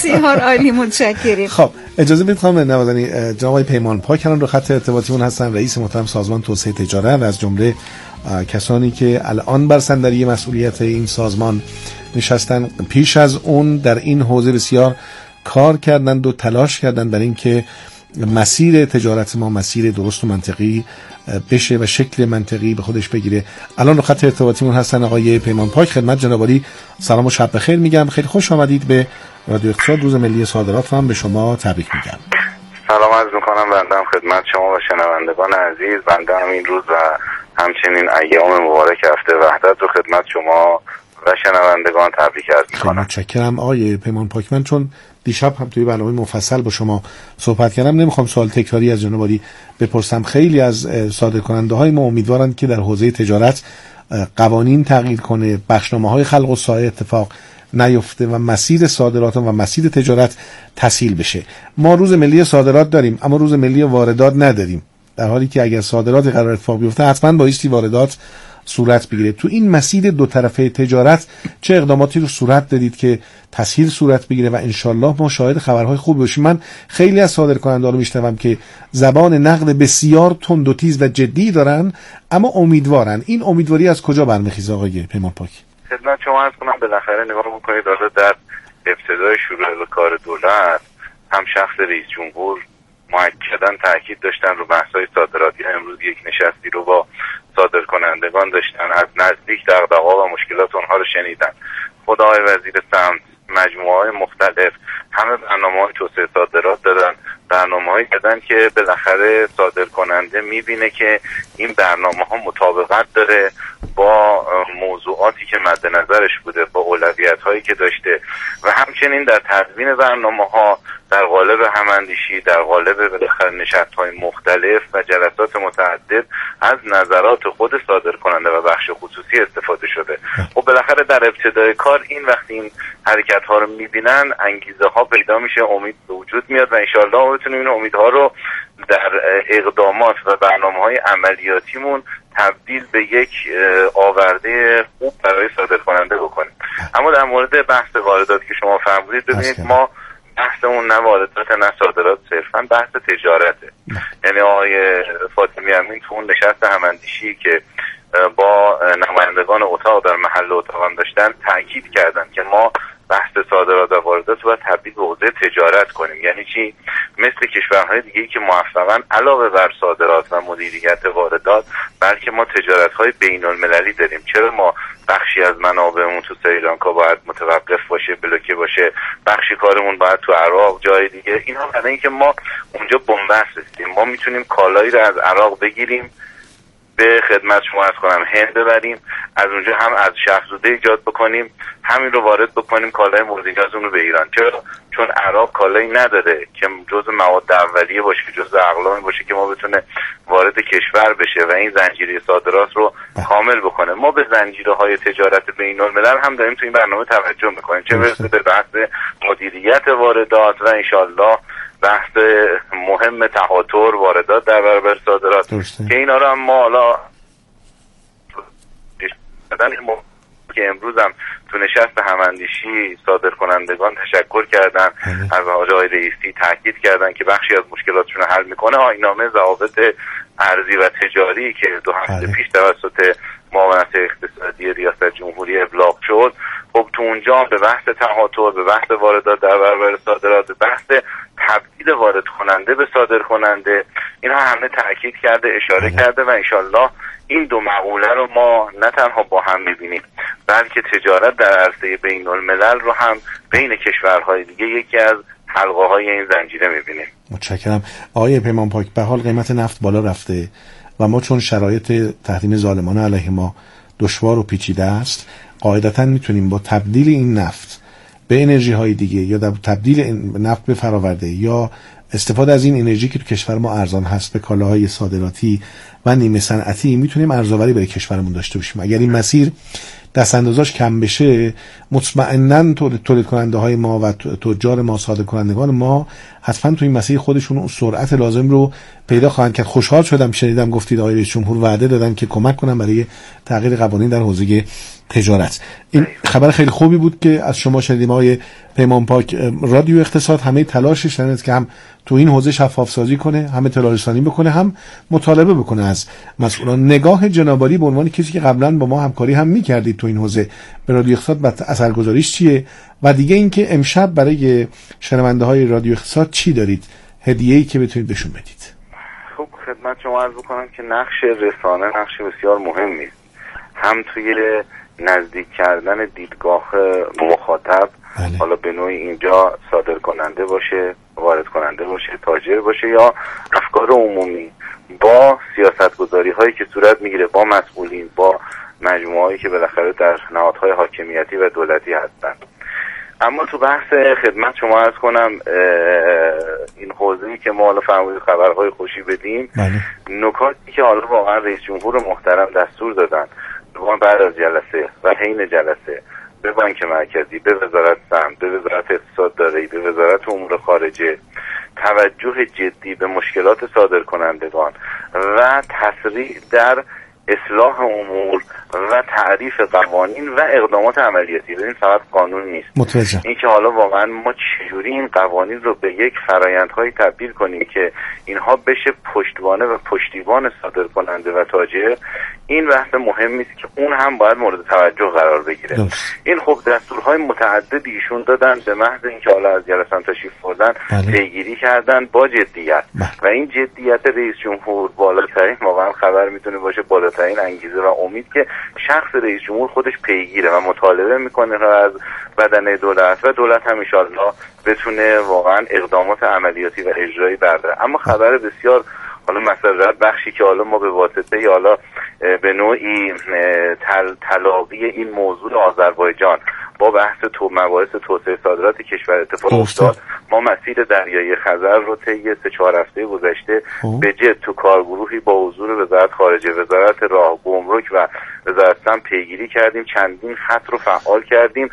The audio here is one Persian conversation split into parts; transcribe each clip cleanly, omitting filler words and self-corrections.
بسیار عالی، متشکرم. خب اجازه بدید خانم نوازنی، جناب آقای پیمان پاک الان رو خط ارتباطیمون هستن، رئیس محترم سازمان توسعه تجارت و از جمله کسانی که الان بر صندلی مسئولیت این سازمان نشستن. پیش از اون در این حوزه بسیار کار کردند و تلاش کردند برای اینکه مسیر تجارت ما مسیر درست و منطقی بشه و شکل منطقی به خودش بگیره. الان رو خط ارتباطیمون هستن آقای پیمان پاک. خدمت جناب عالی سلام و شب بخیر میگم. خیلی خوش آمدید به رادیو اقتصاد. روز ملی صادرات هم به شما تبریک میگم. سلام عرض میکنم بنده هم خدمت شما و شنوندگان عزیز. بنده هم این روز و همچنین ایام مبارک هفته وحدت رو خدمت شما و شنوندگان تبریک عرض میکنم. متشکرم آقای پیمان پاک. من چون دیشب هم توی برنامه مفصل با شما صحبت کردم نمیخوام سوال تکراری از جناب عالی بپرسم. خیلی از صادرکننده های ما امیدوارند که در حوزه تجارت قوانین تغییر کنه، بخشنامه‌های خلق و سایه اتفاق نیفته و مسیر صادرات و مسیر تجارت تسهیل بشه. ما روز ملی صادرات داریم اما روز ملی واردات نداریم، در حالی که اگر صادرات قرار اتفاق بیفته حتما بایستی واردات صورت بگیره. تو این مسیر دو طرفه تجارت چه اقداماتی رو صورت دادید که تسهیل صورت بگیره و انشالله ما شاهد خبرهای خوب باشیم؟ من خیلی از صادرکننده رو میشنوم که زبان نقد بسیار تند و تیز و جدی دارن اما امیدوارن. این امیدواری از کجا برمیخیزه آقای پیمان پاک؟ خدمت شما عرض کنم بالاخره نگاه بکنید در ابتدای شروع کار دولت هم شخص رئیس جمهور مؤکداً تاکید داشتن رو بحث‌های صادراتی. امروز یک نشستی رو با صادرکنندگان داشتن، از نزدیک دغدغه‌ها و مشکلات اونها رو شنیدن. خود آقای وزیر سمت مجموعه‌های مختلف همه برنامه‌های توسعه صادرات دادن، برنامه‌هایی دادن که بالاخره صادرکننده می‌بینه که این برنامه‌ها مطابقت داره با موضوعاتی که مد نظرش بوده، با اولویت‌هایی که داشته و همچنین در تدوین برنامه‌ها در قالب هماندیشی، در قالب بالاخره نشست‌های مختلف و جلسات متعدد از نظرات خود صادرکننده و بخش خصوصی استفاده شده. خب بالاخره در ابتدای کار این وقتی این حرکت‌ها رو می‌بینن انگیزه ها پیدا میشه، امید به وجود میاد و انشالله ما بتونیم این امیدها رو در اقدامات و برنامه‌های عملیاتیمون تبدیل به یک آورده خوب برای صادرکننده بکنیم. اما در مورد بحث واردات که شما فرمودید، ببینید ما بحثمون نه واردات نه صادرات، صرفا بحث تجارته. یعنی آقای فاطمی امین تو اون نشست هماندیشی که با نمایندگان اتاق در محل اتاقان داشتن تاکید کردن که ما بحث صادرات و واردات رو تبدیل به حوزه تجارت کنیم. یعنی چی؟ مثل کشورهای دیگه‌ای که موفقاً علاوه بر صادرات و مدیریت واردات بلکه ما تجارت‌های بین‌المللی داریم. چرا ما بخشی از منابعمون تو سریلانکا باید متوقف باشه، بلوکه باشه، بخشی کارمون باید تو عراق، جای دیگه؟ اینها برای اینکه ما اونجا بنبست هستیم. ما میتونیم کالایی رو از عراق بگیریم به خدمت شما عرض کنم هند ببریم، از اونجا هم از شهرزوده ایجاد بکنیم، همین رو وارد بکنیم کالای مورد نیاز اون رو به ایران. چرا؟ چون عراق کالایی نداره که جزء مواد اولیه باشه، جزء اقلامی باشه که ما بتونه وارد کشور بشه و این زنجیره صادرات رو کامل بکنه. ما به زنجیره‌های تجارت بین‌الملل هم داریم تو این برنامه توجه می‌کنیم، چه برسه به بحث مدیریت واردات و انشالله بحث مهم تهاتر واردات در برابر صادرات که اینا رو هم ما حالا که امروز هم تو نشست هماندیشی صادرکنندگان تشکر کردن از آقای رئیسی، تاکید کردن که بخشی از مشکلاتشون رو حل میکنه. آیین‌نامه ضوابط ارزی و تجاری که 2 هفته پیش توسط معاونت اقتصادی ریاست جمهوری ابلاغ شد، خب تو اونجا به بحث تهاتر، به بحث واردات در برابر صادرات، به بحث تبدیل وارد کننده به صادر کننده، اینها همه تاکید کرده، اشاره کرده و انشالله این دو مقوله رو ما نه تنها با هم می‌بینیم بلکه تجارت در عرصه بین الملل رو هم بین کشورهای دیگه یکی از حلقه‌های این زنجیره می‌بینیم. متشکرم. آقای پیمان پاک، به حال قیمت نفت بالا رفته و ما چون شرایط تحریم ظالمانه علیه ما دشوار و پیچیده است، قاعدتاً میتونیم با تبدیل این نفت به انرژی های دیگه یا در تبدیل نفت به فراورده یا استفاده از این انرژی که تو کشور ما ارزان هست به کالاهای صادراتی و نیمه صنعتی میتونیم ارزآوری برای کشورمون داشته باشیم. اگر این مسیر دست اندازاش کم بشه، مطمئناً تولید کننده های ما و تجار ما، صادر کنندگان ما حتما تو این مسیر خودشون سرعت لازم رو پیدا خواهند کرد. خوشحال شدم شنیدم گفتید آقای رئیس جمهور وعده دادن که کمک کنن برای تغییر قوانین در حوزه تجارت. این خبر خیلی خوبی بود که از شما شنیدیم آقای پیمان پاک. رادیو اقتصاد همه تلاشش این است که هم تو این حوزه شفاف سازی کنه، هم اطلاع رسانی بکنه، هم مطالبه بکنه از مسئولان. نگاه جنابعالی به عنوان کسی که قبلا با ما همکاری هم می‌کردید تو این حوزه به رادیو اقتصاد و اثرگذاریش چیه؟ و دیگه اینکه امشب برای شنونده‌های رادیو اقتصاد چی دارید؟ هدیه‌ای که بتونید بهشون بدید. خب خدمت شما عرض بکنم که نقش رسانه نقش بسیار مهمی است، هم توی نزدیک کردن دیدگاه مخاطب، بله. حالا به نوعی اینجا صادر کننده باشه، وارد کننده باشه، تاجر باشه یا افکار عمومی، با سیاستگذاری هایی که صورت میگیره، با مسئولین، با مجموعه هایی که بالاخره در نهادهای حاکمیتی و دولتی هستن. اما تو بحث خدمت شما عرض کنم این حوزه‌ای که ما حالا فرمودید خبرهای خوشی بدیم، بله. نکاتی که حالا واقعا رئیس جمهور محترم دستور دادن بعد از جلسه و حین جلسه به بانک مرکزی، به وزارت سمت، به وزارت اقتصاد دارایی، به وزارت امور خارجه، توجه جدی به مشکلات صادرکنندگان و تسریع در اصلاح امور و تعریف قوانین و اقدامات عملیاتی. ببین فقط قانون نیست، متوجه. این که حالا واقعا ما چجوری این قوانین رو به یک فرایندهایی تبدیل کنیم که اینها بشه پشتوانه و پشتیبان صادرکننده و تاجر، این بحث مهمی است که اون هم باید مورد توجه قرار بگیره. این خب دستورهای متعددی ایشون دادن، به محض اینکه حالا از جلسه تشریف بردن پیگیری کردن با جدیت و این جدیت رئیس جمهور بالاترین واقعا خبر میتونه باشه، بالاترین انگیزه و امید که شخص رئیس جمهور خودش پیگیره و مطالبه میکنه از بدنه دولت و دولت هم ان شاءالله بتونه واقعا اقدامات عملیاتی و اجرایی برداره. اما خبر بسیار حالا مسرت بخشی که حالا ما به واسطه حالا به نوعی تلاقی این موضوع آذربایجان با بحث مباحث توسعه صادرات کشور اتفاق افتاد، ما مسیر دریایی خزر رو طی 3-4 هفته گذشته به جد تو کارگروهی با حضور وزارت خارجه، وزارت راه، گمرک و وزارت سمت پیگیری کردیم، چندین خط رو فعال کردیم.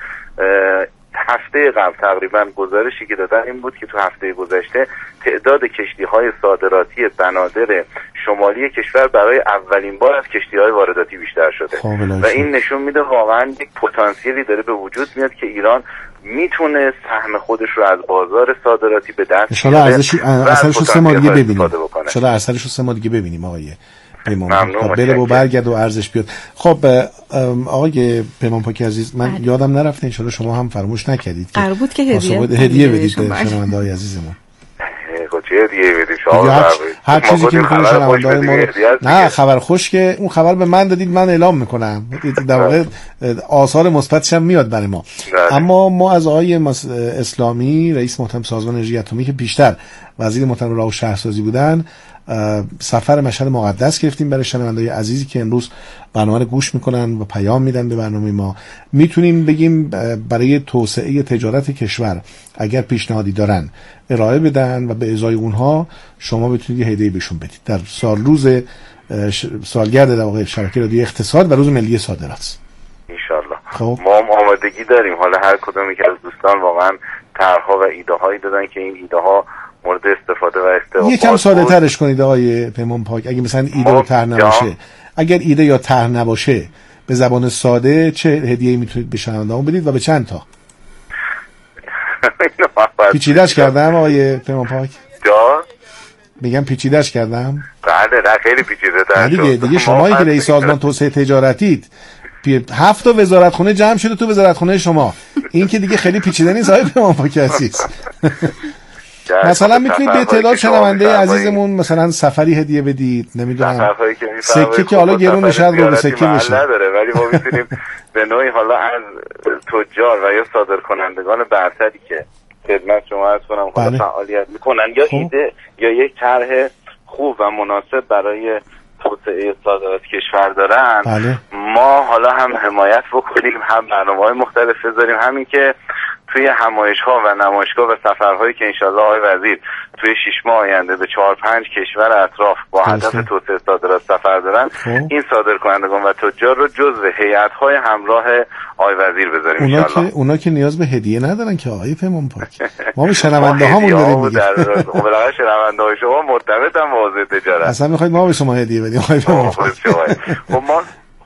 هفته قبل تقریبا گزارشی که دادن این بود که تو هفته گذشته تعداد کشتی‌های صادراتی بنادر شمالی کشور برای اولین بار از کشتی‌های وارداتی بیشتر شده و این نشون میده واقعا یک پتانسیلی داره به وجود میاد که ایران میتونه سهم خودش رو از بازار صادراتی به دست بیاره. اثرش رو 3 ماه دیگه ببینیم. انشالله اثرش رو 3 ماه دیگه ببینیم آقای پیمان پاک. بله و برگرد و ارزش بیاد. خب آقای پیمان پاک عزیز، من یادم نرفته، انشالله شما هم فراموش نکردید که قرار بود که هدیه بدید به شنونده‌های عزیزمون. چه هدیه بدید شما؟ هر چیزی که میتونه شنونده‌های ما نه خبر خوش که اون خبر به من دادید من اعلام میکنم، در واقع آثار مثبتش هم میاد برای ما. اما ما از آقای اسلامی رئیس محترم سازمان انرژی اتمی که بیشتر وزیر محترم راه و شهرسازی بودن، سفر مشهد مقدس گرفتیم برای شنونده‌های عزیزی که امروز برنامه رو گوش میکنن و پیام میدن به برنامه ما. میتونیم بگیم برای توسعه تجارت کشور اگر پیشنهادی دارن ارائه بدن و به ازای اونها شما بتونید هدیه بهشون بدید در سالگرد در واقع شبکه رادیو اقتصاد و روز ملی صادرات ان شاءالله. ما هم آمادگی داریم، حالا هر کدوم که از دوستان واقعا طرح‌ها و ایده‌هایی دادن که این ایده‌ها مورد استفاده و استقبال یکم ساده ترش کنید آقای پیمان پاک. اگه مثلا ایده و طرح نباشه، اگر ایده یا طرح نباشه به زبان ساده چه هدیه‌ای میتونید به شنونده‌مون بدید و به چند تا؟ پیچیده‌اش کردم آقای پیمان پاک؟ میگم پیچیده‌اش کردم؟ بله نه خیلی پیچیده دیگه شمایی که رئیس سازمان توسعه تجارتید 7 تا وزارتخونه جمع شده تو وزارتخونه شما، این که دیگه خیلی پیچیده نیست آقای پیمان پاک عزیز. مثلا میتونید به اطلاع شنونده عزیزمون مثلا سفری هدیه بدید، نمیدونم سکه که حالا گرون شاید رو به سکه بشه نداره، ولی ما میتونیم به نوعی حالا از تجار و یا صادرکنندگان برتری که خدمت شما عرض کنم حالا فعالیت میکنن یا ایده یا یک طرح خوب و مناسب برای توسعه صادرات کشور دارن، ما حالا هم حمایت بکنیم، هم برنامه‌های مختلف بذاریم، همین که توی همایش‌ها و نمایشگاه و سفرهایی که انشالله آقای وزیر توی 6 ماه آینده به 4-5 کشور اطراف با هدف توسعه صادرات سفر دارن، این صادرکنندگان و تجار رو جزو هیئت‌های همراه آقای وزیر بذاریم انشالله. اونا که نیاز به هدیه ندارن که آقای پیمان پاک. ما به شنونده‌هامون داریم میگیم. بالاخره شنونده‌های شما مرتبطن با حوزه تجارت. اصلا می‌خواید ما به شما هدیه بدیم آقای پیمان پاک. خب ما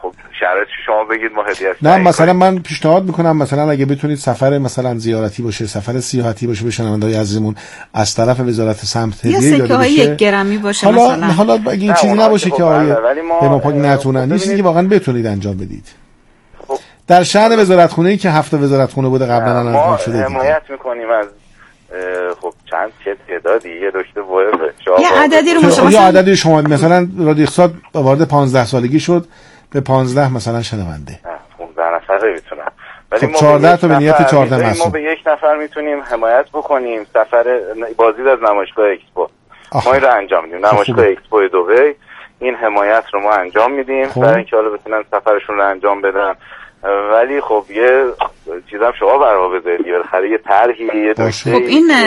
شرایطش شما بگید ما هدیه. نه مثلا من پیشنهاد میکنم مثلا اگه بتونید سفر مثلا زیارتی باشه، سفر سیاحتی باشه به شنونده‌های عزیزمون از طرف وزارت سمت هدیه داده بشه. یا 1 گرمی باشه حالا اگه این چیزی نباشه که آیه پیمان پاک نتونن، این چیزی که واقعا بتونید انجام بدید. در شأن وزارتخونه‌ای که 7 وزارتخونه بوده قبلا انجام شده. ما حمایت میکنیم از خب چند تعدادی یه دکتر وایب یه عددی رو یه عددی شما مثلا رادیو اقتصاد وارد 15 سالگی شد به 15 مثلا شنونده 15 نفر میتونن، ولی خب 14 تا به نیت 14 ما به یک نفر میتونیم حمایت بکنیم. سفر بازدید از نمایشگاه اکسپو ما این رو انجام میدیم. نمایشگاه اکسپو دبی این حمایت رو ما انجام میدیم برای اینکه حالا بتونن سفرشون رو انجام بدن. ولی خب یه چیزام شما برها بذارید بالاخره یه طرحی یه دکتر. خب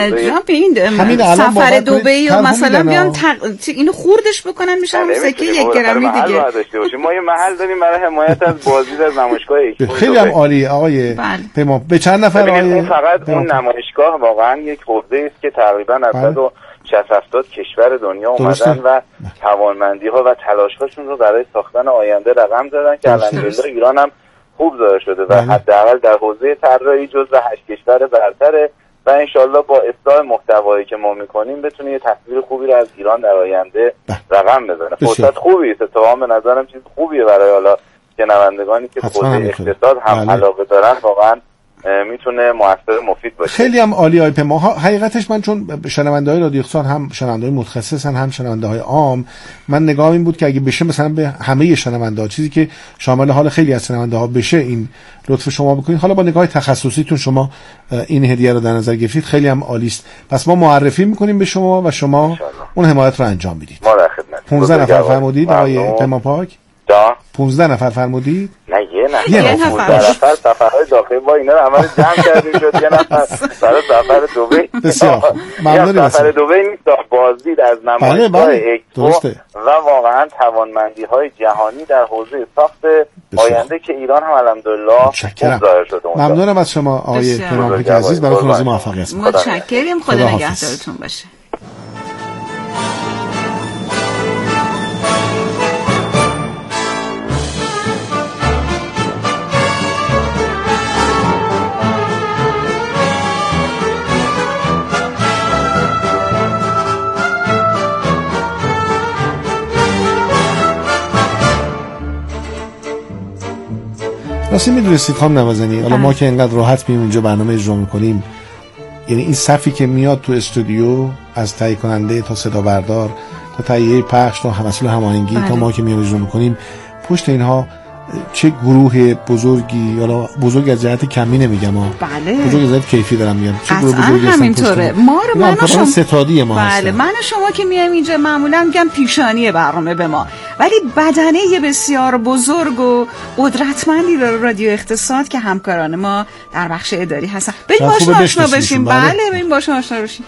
این سفر دبی و مثلا بیان اینو خوردش بکنن میشه هم سکه 1 گرمی دیگه. ما یه محل داریم برای حمایت از بازدید از نمایشگاه اکسپو. خیلی هم عالی آقای پیمان. به چند نفر آقای فقط اون نمایشگاه واقعا یک حوزه است که تقریبا از 60-70 کشور دنیا اومدن و توانمندی‌ها و تلاش‌هاشون رو برای ساختن آینده رقم زدن که الحمدلله ایران هم خوب ظاهر شده و حداقل در حوزه طراحی جزو 8 کشور برتره و انشالله با اصلاح محتوایی که ما میکنیم بتونه یه تصویر خوبی رو از ایران در آینده رقم بزنه. فرصت خوبی است، اتفاقا به نظرم چیز خوبیه برای حالا شنوندگانی که حوزه اقتصاد هم علاقه دارن، واقعا میتونه موثر مفید باشه. خیلی هم عالی آی پیمان. حقیقتش من چون شنونده‌های رادیو اقتصاد هم شنونده‌های متخصصن هم شنونده‌های عام، من نگاهم این بود که اگه بشه مثلا به همه شنونده‌ها چیزی که شامل حال خیلی از شنونده‌ها بشه این لطف شما بکنید. حالا با نگاه تخصصیتون شما این هدیه رو در نظر گرفتید، خیلی هم عالی است. پس ما معرفی می‌کنیم به شما و شما اون حمایت رو انجام میدید. ما در خدمت. 15 نفر فرمودید آقای پیمان پاک؟ 15 نفر فرمودید؟ نه یه نفر سفرهای داخلی با اینا رو همه جمع کردیم شد یه نفر برای سفر دبی. بسیار ممنونم. سفر دبی نیست، بازدید از نمایشگاه اکسپو و واقعا توانمندی‌های جهانی در حوزه ساخت آینده که ایران هم الحمدلله خوب ظاهر شده. ممنونم از شما آقای پیمان پاک عزیز، براتون روز موفقیت. متشکرم، خدا نگهدارتون باشه. راستی میدونستید خانم نوازنی، حالا ما که اینقدر راحت مییم اینجا برنامه اجرا میکنیم، یعنی این صفی که میاد تو استودیو از تهیه کننده تا صدا بردار تا تهیه پخش تا مسئول هماهنگی تا ما که میام اجرا میکنیم، پشت اینها چه گروه بزرگی، حالا بزرگ از جهت کمی نمیگم بزرگ از جهت کیفی دارم میگم، چه گروه بزرگی همینطوره. من و شما ستادی ما هستن. من و شما که میایم اینجا معمولا میگم پیشانی برنامه به ما، ولی بدنه بسیار بزرگ و قدرتمندی رادیو اقتصاد که همکاران ما در بخش اداری هستن. بریم باهاش آشنا بشیم. بله بریم باهاش آشنا بشیم.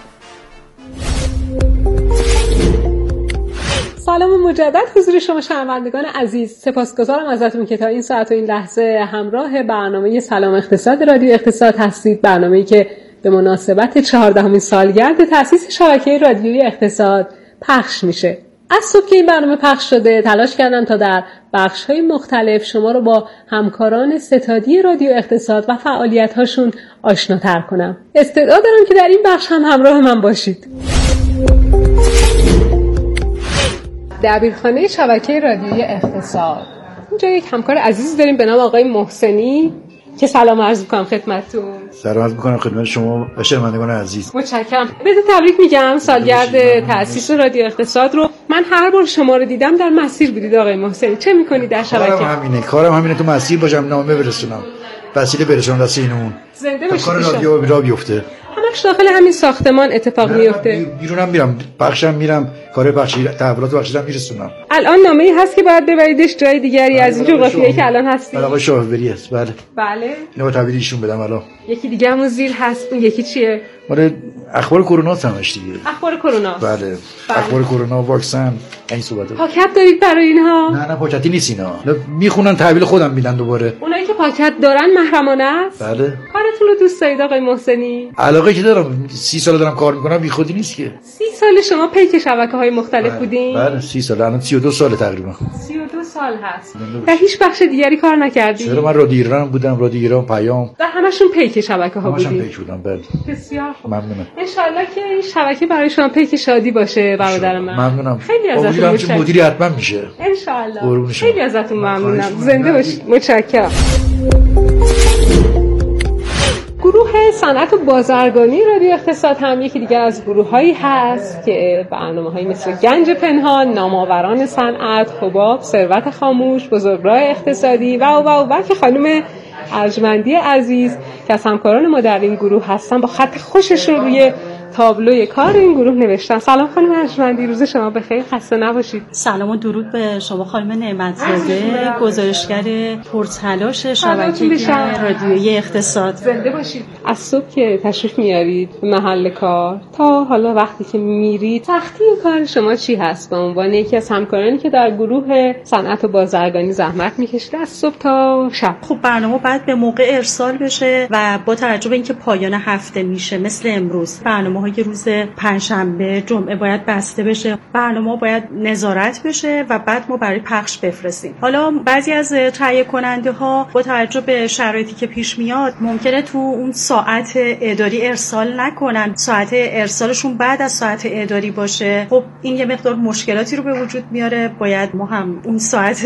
سلام مجدد حضور شما شنوندگان عزیز. سپاسگزارم ازتون که تا این ساعت و این لحظه همراه برنامه سلام اقتصاد رادیو اقتصاد هستید. برنامه‌ای که به مناسبت 14مین سالگرد تأسیس شبکه رادیویی اقتصاد پخش میشه. از صبح که این برنامه پخش شده تلاش کردم تا در بخش‌های مختلف شما رو با همکاران ستادی رادیو اقتصاد و فعالیت‌هاشون آشناتر کنم. استعداد دارم که در این بخش هم همراه من باشید. دبیرخانه شبکه رادیویی اقتصاد. اینجا یک همکار عزیز داریم به نام آقای محسنی که سلام عرض می‌کنم خدمتتون. سلام عرض می‌کنم خدمت شما و شنوندگان عزیز. متشکرم. بهتون تبریک میگم سالگرد تأسیس رادیو اقتصاد رو. من هر بار شما رو دیدم در مسیر بودید آقای محسنی. چه می‌کنید در شبکه؟ کارم همینه تو مسیر باشم، نامه برسونم. وسیله برسونم دست اینون. زنده باشید. کار رادیو را بیفته. همش داخل همین ساختمان اتفاق میفته. بیرونم میرم، پخشم میرم، کار بخشی تحولات بخشیدم میرسونم. الان نامه‌ای هست که باید ببریدش جای دیگری از این جغرافیایی که الان هستید. آقای شاهوری است. بله. بله. اینو تحویل ایشون بدم الان. یکی دیگه همون زیر هست. اون یکی چیه؟ مال اخبار کرونا همش دیگه. اخبار کرونا. بله. اخبار کرونا، واکسن، این صحبت. پاکت دارید برای اینها؟ نه پاکتی نیست اینا. میخونن تحویل خودم میدن دوباره. اونایی که پاکت دارن محرمانه است؟ بله. کارتون رو دوست دارید آقای محسنی؟ علاقه که دارم، 30 سال دارم کار میکنم، بیخودی نیست که. 30 سال شما پیک شبکه‌های مختلف بودین؟ بله 30 سال، الان 32 سال تقریبا. 32 2 سال هست. در هیچ بخش دیگری کار نکردی؟ چرا، من رادیو ایران بودم، رادیو ایران، پیام. در همشون پیک شبکه‌ها بودی؟ همشون پیک بودم، بله. بسیار خوب. ممنونم. ان شاءالله که این شبکه برای شما پیک شادی باشه برادر من. ممنونم. خیلی ازتون متشکرم. مدیری حتما میشه. ان شاءالله. خیلی ازتون ممنونم. زنده باشید. متشکرم. گروه صنعت و بازرگانی رادیو اقتصاد هم یکی دیگه از گروه‌هایی هست که برنامه‌هایی مثل گنج پنهان، نامآوران صنعت، حباب، ثروت خاموش، بزرگراه اقتصادی و که خانم ارجمندی عزیز که از همکاران ما در این گروه هستن با خط خوششون روی تابلوی کار این گروه نوشتن. سلام خانم ارجمندی، روز شما بخیر، خسته نباشید. سلام و درود به شما خانم نعمت‌زاده، گزارشگر پرتلاش شبکه رادیویی اقتصاد. زنده باشید. از صبح که تشریف میارید به محل کار تا حالا وقتی که میرید، سختی کار شما چی هست به عنوان یکی از همکارانی که در گروه صنعت و بازرگانی زحمت میکشید از صبح تا شب؟ خب برنامه باید به موقع ارسال بشه و با توجه به اینکه پایان هفته میشه مثل امروز برنامه‌های روز پنجشنبه جمعه باید بسته بشه، برنامه باید نظارت بشه و بعد ما برای پخش بفرستیم. حالا بعضی از تهیه کننده ها با توجه به شرایطی که پیش میاد ممکنه تو اون ساعت اداری ارسال نکنن، ساعت ارسالشون بعد از ساعت اداری باشه. خب این یه مقدار مشکلاتی رو به وجود میاره، باید ما هم اون ساعت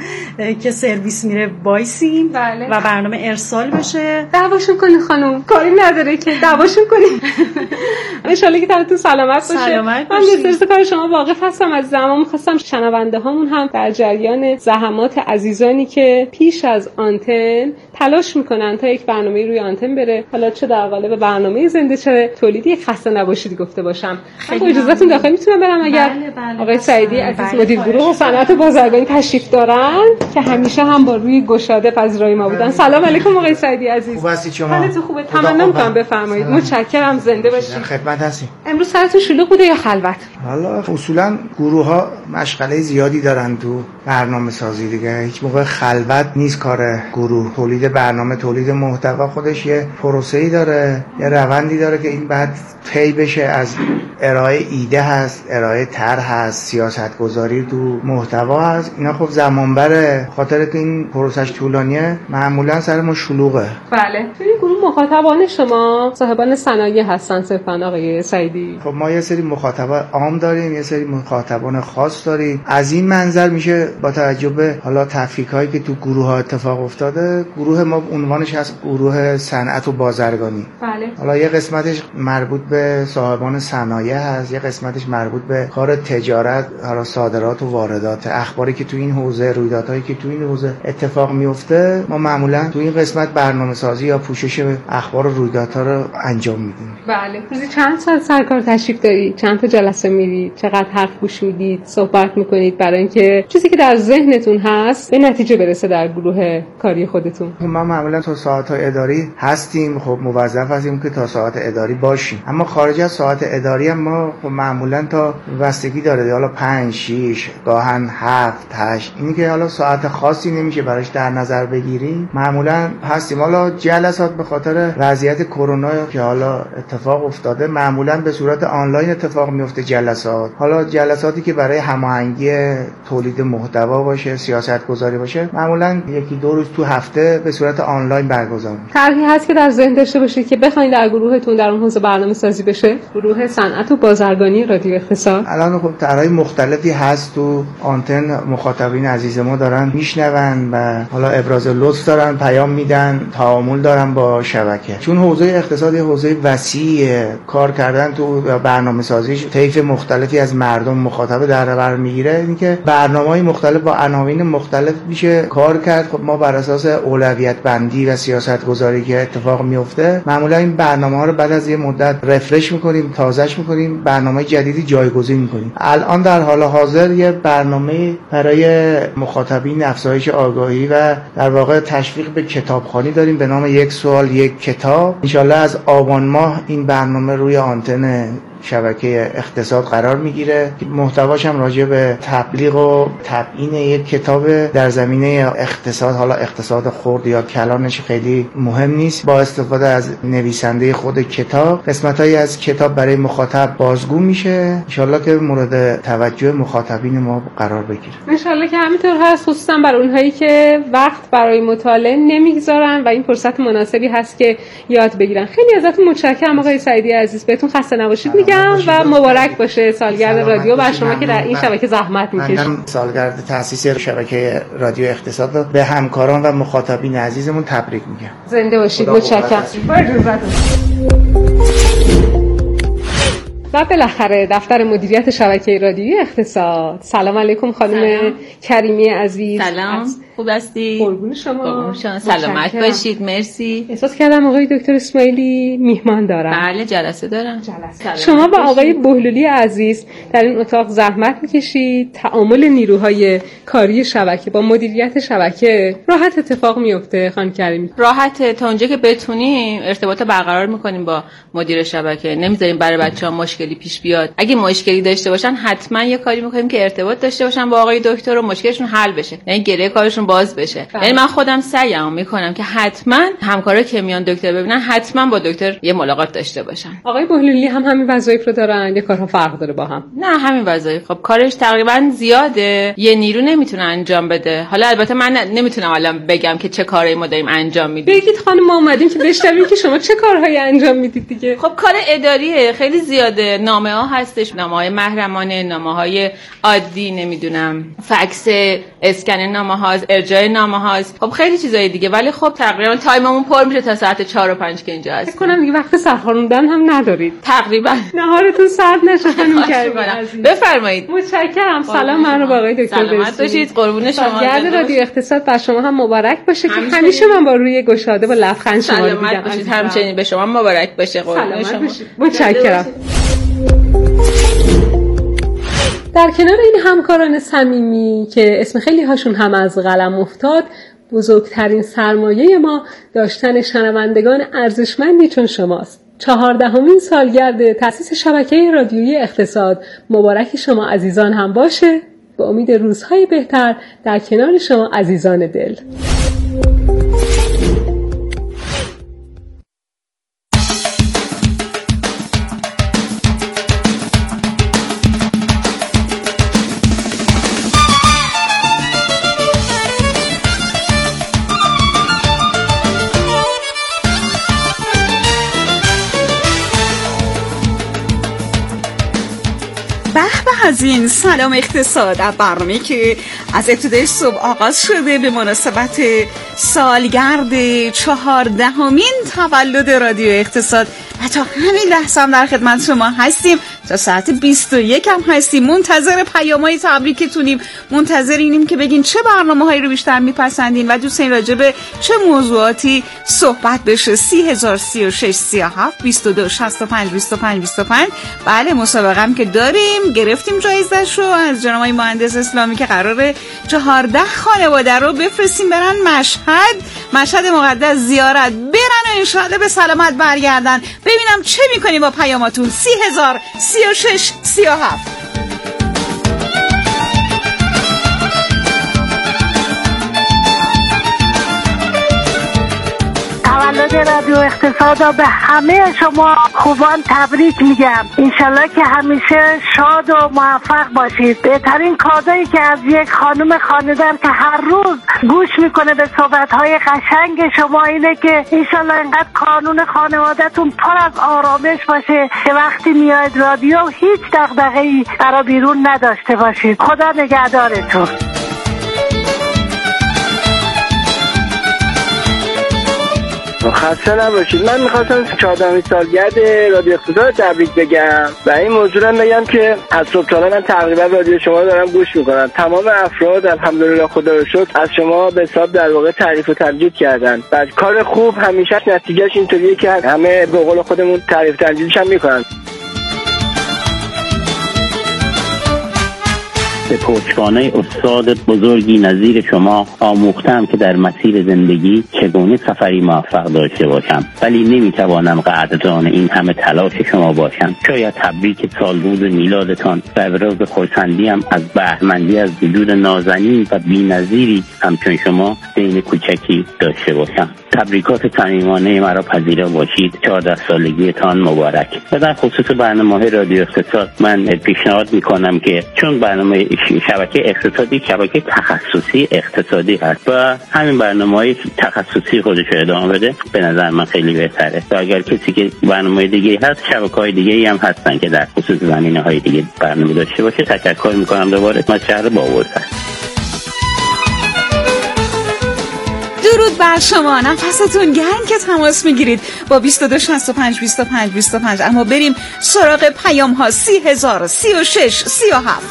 که سرویس میره وایسیم و برنامه ارسال بشه. دعواشون کنی خانم، کاری نداره که دعواشون کنی. ان شاءالله که تنتون سلامت باشه. من به کار شما واقف هستم. از زمان می‌خواستم شنونده هامون هم در جریان زحمات عزیزانی که پیش از آنتن تلاش میکنن تا یک برنامه روی آنتن بره، حالا چه در قالب برنامه زنده چه تولیدی، خسته نباشید گفته باشم. با اجازهتون داخل میتونم برم اگر آقای سعیدی عزیز مدیر گروه صنعت بازرگانی تشریف دارن که همیشه هم با روی گشاده پذیرای ما بودن. سلام علیکم آقای سعیدی عزیز. خوب هستید شما؟ حالتون خوبه؟ تمنا می‌کنم بفرمایید. متشکرم، زنده باشید. خدمت هستیم. امروز سرتون شلوغ بوده یا خلوت؟ حالا اصولا گروه‌ها مشغله زیادی دارن تو برنامه سازی دیگه، هیچ موقع خلوت نیست کار گروه. تولید برنامه، تولید محتوا خودش یه پروسه‌ای داره، یه روندی داره که این بعد طی بشه. از ارائه ایده هست، ارائه طرح هست، سیاست‌گذاری تو محتوا هست. اینا خب زمان بره، خاطر که این پروسش طولانیه معمولا سر ما شلوغه. بله. تو این گروه مخاطبان شما صاحبان صنایع هستن صرفاً آقای سعیدی؟ خب ما یه سری مخاطبان عام داریم، یه سری مخاطبان خاص داریم. از این منظر میشه با توجه به حالا تفکیک‌هایی که تو گروه‌ها اتفاق افتاده، گروه ما عنوانش هست گروه صنعت و بازرگانی. بله. حالا یه قسمتش مربوط به صاحبان صنایع هست، یه قسمتش مربوط به کار تجارت، حالا صادرات و واردات، اخباری که تو این حوزه، رویدادهایی که تو این حوزه اتفاق میفته، ما معمولا تو این قسمت برنامه‌سازی یا پوشش اخبار و رویدادها رو انجام میدیم. بله. روزی چند ساعت سرکار تشریف داری؟ چند تا جلسه میری؟ چقدر حرف گوش میدید؟ صحبت میکنید برای اینکه چیزی که در ذهنتون هست به نتیجه برسه در گروه کاری خودتون؟ ما معمولا تا ساعت‌های اداری هستیم، خب موظف هستیم که تا ساعت اداری باشیم، اما خارج از ساعت اداری هم ما خب معمولا تا بستگی داره، حالا 5 6 گاهن 7 8، اینی که حالا ساعت خاصی نمیشه براش در نظر بگیریم، معمولا هستیم. حالا جلسات به خاطر وضعیت کرونا که حالا اتفاق افتاده معمولا به صورت آنلاین اتفاق میفته جلسات. حالا جلساتی که برای هماهنگی تولید محتوا باشه، سیاست گذاری باشه، معمولا 1-2 روز تو هفته به صورت آنلاین برگزار میشه. طرحی هست که در ذهن داشته باشید که بخواید در گروهتون در اون حوزه برنامه‌سازی بشه؟ گروه صنعت و بازرگانی رادیو اقتصاد الان خب طرحهای مختلفی هست تو آنتن، مخاطبین عزیز ما دارن میشنون و حالا ابراز لطف دارن، پیام میدن، تعامل دارن با شبکه. چون حوزه اقتصاد حوزه وسیع، کار کردن تو برنامه‌سازیش طیف مختلفی از مردم مخاطب در بر میگیره، اینکه برنامه‌های مختلف با عناوین مختلف میشه کار کرد. خب ما بر اساس اولویت بندی و سیاست گذاری که اتفاق میفته معمولا این برنامه‌ها رو بعد از یه مدت رفرش میکنیم، تازهش میکنیم، برنامه جدیدی جایگزین میکنیم. الان در حال حاضر یه برنامه برای مخاطبین افزایش آگاهی و در واقع تشویق به کتابخوانی داریم به نام یک سوال یک کتاب. ان شاءالله از آبان ماه این برنامه روی آنتن شبکه اقتصاد قرار میگیره. محتواش هم راجع به تبلیغ و تبیین یک کتاب در زمینه اقتصاد، حالا اقتصاد خرد یا کلانش خیلی مهم نیست. با استفاده از نویسنده خود کتاب قسمت‌هایی از کتاب برای مخاطب بازگو میشه، انشالله که مورد توجه مخاطبین ما قرار بگیره. انشالله که همینطور هست، خصوصا برای اونهایی که وقت برای مطالعه نمیگذارن و این فرصت مناسبی هست که یاد بگیرن. خیلی ازتون متشکرم آقای سعیدی عزیز، بهتون خسته نباشید میگم و مبارک باشه سالگرد رادیو بر شما که در این شبکه زحمت میکشید. سالگرد تأسیس شبکه رادیو اقتصاد رو به همکاران و مخاطبین عزیزمون تبریک میگم. زنده باشید. متشکرم. و بالاخره دفتر مدیریت شبکه رادیویی اقتصاد. سلام علیکم خانم کریمی عزیز. سلام، خوب هستی؟ قربون شما. سلامت باشید. مرسی. احساس کردم آقای دکتر اسماعیلی میهمان دارم. بله، جلسه دارم. شما با آقای بهلولی عزیز در این اتاق زحمت میکشید. تعامل نیروهای کاری شبکه با مدیریت شبکه راحت اتفاق میفته خانم کریمی؟ راحت، تا اونجا که بتونیم ارتباط برقرار میکنیم با مدیر شبکه، نمیذاریم برای بچه‌ها مشکلی پیش بیاد. اگه مشکلی داشته باشن حتما یه کاری میکنیم که ارتباط داشته باشن با آقای دکتر و مشکلشون حل بشه، یعنی گره کارشون باز بشه. یعنی من خودم سعیمو میکنم که حتما همکارا که میان دکتر ببینن حتما با دکتر یه ملاقات داشته باشن. آقای بهلولی هم همین وظایف رو دارن یا کارها فرق داره با هم؟ نه، همین وظایف. خب کارش تقریبا زیاده، یه نیرو نمیتونه انجام بده. حالا البته من نمیتونم الان بگم که چه کاری ما داریم انجام میدیم. بگید خانم، ما اومدیم که بشنویم که شما چه کارهایی انجام میدید دیگه. خب کار اداریه، خیلی زیاده. نامه‌ها هستش، نامه‌های محرمانه، نامه‌های عادی، نمیدونم فکس، اسکن نامه‌ها، ارجاع نامه‌ها، خب خیلی چیزای دیگه. ولی خب تقریبا تایممون پر میشه تا ساعت 4 و 5 که اینجا هستیم. فکر کنم دیگه وقت سرخوردن هم ندارید. تقریبا نهارتون سرد نشه خانم کریمی. بفرمایید. متشکرم. سلام، من رو با آقای دکتر سلامت باشید. قربون شما. سالگرد رادیو اقتصاد بر شما هم مبارک باشه که همیشه من با روی گشاده و لبخند شما رو دیدم. سلامت باشید. همچنین به شما مبارک باشه. قربون شما. متشکرم. در کنار این همکاران صمیمی که اسم خیلی هاشون هم از قلم افتاد، بزرگترین سرمایه ما داشتن شنوندگان ارزشمندی چون شماست. 14مین سالگرد تأسیس شبکه رادیویی اقتصاد مبارک شما عزیزان هم باشه. به امید روزهای بهتر در کنار شما عزیزان دل. از این سلام اقتصاد، برنامه‌ای که از ابتدای صبح آغاز شده به مناسبت سالگرد 14مین تولد رادیو اقتصاد و تا همین لحظه هم در خدمت شما هستیم. تا ساعت 21 هم هستیم. منتظر پیام‌های تبریکتونیم، منتظر اینیم که بگین چه برنامه‌هایی رو بیشتر میپسندین و دوست دارین راجع به چه موضوعاتی صحبت بشه. 30,036 37 22 65 25 25. بله، مسابقه هم که داریم، گرفتیم جایزه‌ش رو از جناب مهندس اسلامی که قراره 14 خانواده رو بفرستیم برن مشهد مقدس زیارت، برن و انشاءالله به سلامت برگردن. ببینم چه میکنیم با پیاماتون. 30,036 37. تولد رادیو اقتصاد به همه شما خوبان تبریک میگم. انشالله که همیشه شاد و موفق باشید. بهترین کادویی که از یک خانم خانه‌دار که هر روز گوش میکنه به صحبت‌های قشنگ شما اینه که انشالله اینقدر قانون خانواده‌تون پر از آرامش باشه که وقتی میاد رادیو هیچ دغدغه‌ای برای بیرون نداشته باشید. خدا نگهدارتون. خسته نباشید. من میخواستم 14مین سالگرد رادیو اقتصاد تبریک بگم و این موضوع رو بگم که از صبح تا الان من تقریبا رادیو شما رو دارم گوش میکنم. تمام افراد الحمدلله خدا رو شکر از شما به حساب در واقع تعریف و تمجید کردن و کار خوب همیشه نتیجهش اینطوریه که همه به قول خودمون تعریف و تمجیدش هم میکنن. سپرچکانه استاد بزرگی نظیر شما آموختم که در مسیر زندگی چگونه سفری موفق داشته باشم، ولی نمیتوانم قدردان این همه تلاش شما باشم. شاید تبریک سالروز میلادتان و ابراز خرسندیم از بهره‌مندی از وجود نازنین و بی‌نظیری همچون شما دین کوچکی داشته باشم. تبریکات صمیمانه مرا پذیرا باشید. 14 سالگیتان مبارک. و در خصوص برنامه‌های رادیو اقتصاد من پیشنهاد میکنم که چون برنامه شبکه اقتصادی شبکه تخصصی اقتصادی هست و همین برنامه‌های تخصصی خودش رو ادامه بده، به نظر من خیلی بهتره. و اگر کسی که برنامه دیگه هست، شبکه‌های دیگه هم هستن که در خصوص زمینه‌های دیگه برنامه داشته باشه، تشکر میکنم دوباره از شهر باورد. درود بر شما، نفستون گرم که تماس میگیرید با 2265 25 25. اما بریم سراغ پیام ها. 30,000 36 37.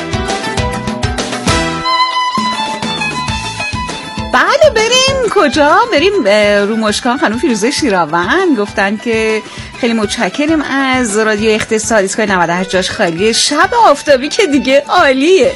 بله بریم کجا؟ بریم رو مشکان. خانم فیروزه شیراون گفتن که خیلی متشکریم از رادیو اقتصاد. ایستگاه 98 جاش خالیه. شب آفتابی که دیگه عالیه.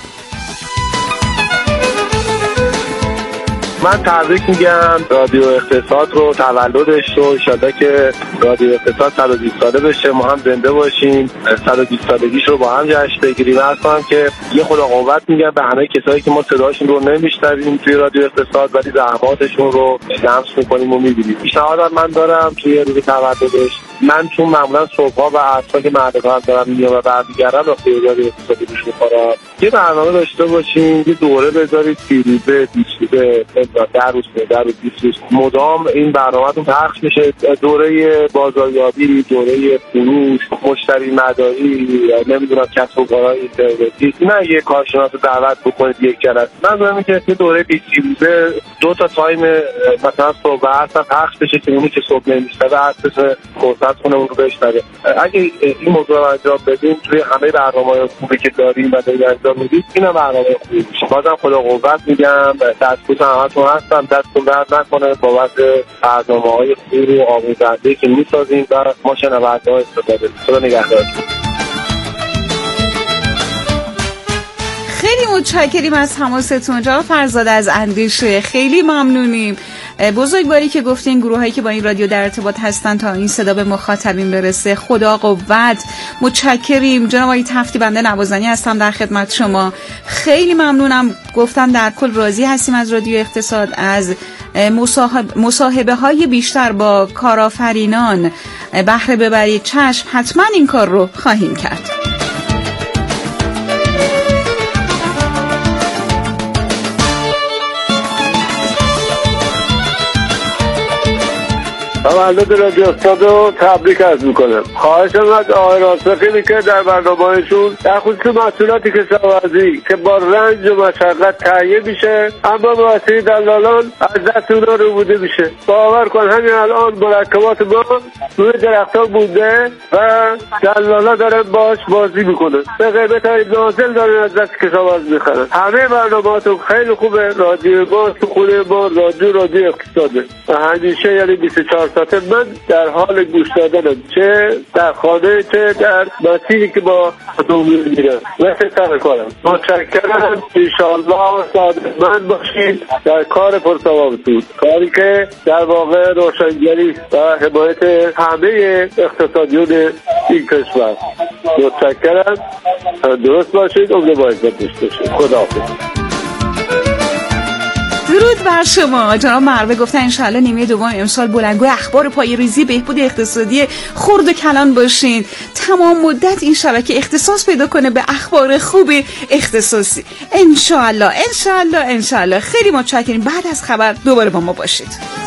من تبریک میگم رادیو اقتصاد رو، تولدش رو. انشالله که رادیو اقتصاد 120 ساله بشه، ما هم زنده باشیم، 120 سالگیش رو با هم جشن بگیریم. اصلا که یه خدا قوت میگم به همه کسایی که ما صداشون رو نمیشنویم توی رادیو اقتصاد ولی زحماتشون رو لمس میکنیم و میبینیم. پیشنهاد من دارم توی روز تولدش، من چون معمولا صبح‌ها و عصرها که مردم دارم میام و برمیگردم وقتی رادیو اقتصادی گوش می‌کنم، یه برنامه داشته باشیم، یه دوره بذارید 30 روزه 20 روزه 10 روز 20 روز مدام این برنامه‌تون پخش میشه. دوره بازاریابی، دوره فروش، مشتری مداری، نمیدونم کسب و کارهای اینترنتی، نه یه کارشناس رو دعوت بکنید یک جلسه. من میگم که یه دوره 20 روزه 2 تا تایم مثلا صبح و عصر پخش بشه که اونی که صبح نمیشه و عصرش فرصت کنه اون رو بشنوه. اگه این موضوع رو انجام بدیم توی همه برنامه‌های خوبی که داریم و داریم انجام میدیم، اینم برنامه خوبی میشه. بازم خدا قوت میگم، دستگوش همتون هستم، دستتون درد نکنه بابت برنامه‌های خوب و آموزنده که میسازیم و ما شنونده‌ها استفاده کنیم. خدا نگهدارتون. خیلی متشکریم از تماستون جناب فرزاد از اندیشه. خیلی ممنونیم. بزرگواری که گفتین گروهایی که با این رادیو در ارتباط هستن تا این صدا به مخاطبین برسه. خدا قوت. متشکریم. جناب آقای تفتی بنده نوازنی هستم در خدمت شما. خیلی ممنونم. گفتم در کل راضی هستیم از رادیو اقتصاد، از مصاحبه های بیشتر با کارآفرینان بهره ببرید. چشم، حتما این کار رو خواهیم کرد. تولد رادیو اقتصاد رو تبریک عرض میکنم. خواهشم از آقای راسخی که در برنامه‌شون در خصوص محصولات کشاورزی که با رنج و مشقت تهیه میشه اما به واسطه دلالان از دست اونا رو بوده میشه. باور کن همین الان مرکبات ما روی درخت‌ها بوده و دلالا دارن باش بازی میکنن، به قیمت‌های نازل دارن از دست کشاورز میخرن. همه برنامه‌هاتون خیلی خوبه. رادیو ما تو خونه ما رادیو اقتصاده و همیشه یعنی 24 ساعت من در حال گوش دادنم، چه در خانه چه در مسیری که با اتومبیل میرم. مثل سر کارم متشکرم. انشاءالله سعادتمند باشید در کار پرثوابتون، کاری که در واقع روشنگری و حمایت همه اقتصادیون این کشور. متشکرم. درست باشید. عمر با عزت داشته باشید. خداحافظ. درود بر شما. جناب مروه گفتن انشاءالله نیمه دوم امسال بلندگوی اخبار پایه‌ریزی بهبود اقتصادی خرد و کلان باشین. تمام مدت این شبکه اختصاص پیدا کنه به اخبار خوب اختصاصی. انشاءالله انشاءالله انشاءالله. خیلی متشکریم. بعد از خبر دوباره با ما باشید.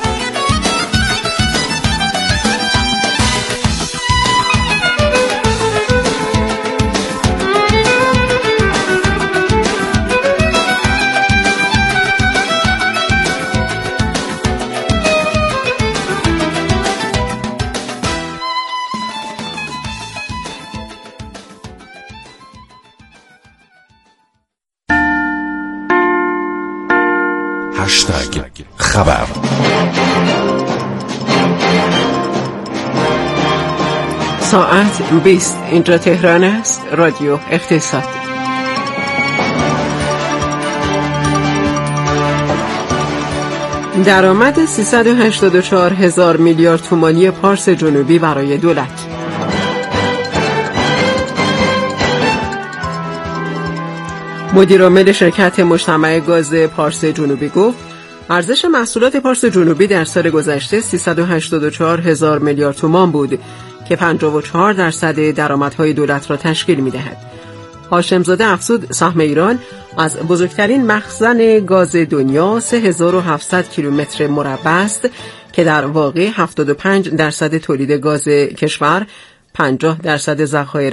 خبر ساعت 20 اینجا تهران است. رادیو اقتصاد. درآمد 384,000 میلیارد تومانی پارس جنوبی برای دولت. مدیرعامل شرکت مجتمع گاز پارس جنوبی گفت ارزش محصولات پارس جنوبی در سال گذشته 384,000 میلیارد تومان بود که 54% درآمدهای دولت را تشکیل می‌دهد. هاشمزاده افزود سهم ایران از بزرگترین مخزن گاز دنیا 3700 کیلومتر مربع است که در واقع 75% تولید گاز کشور، 50% ذخایر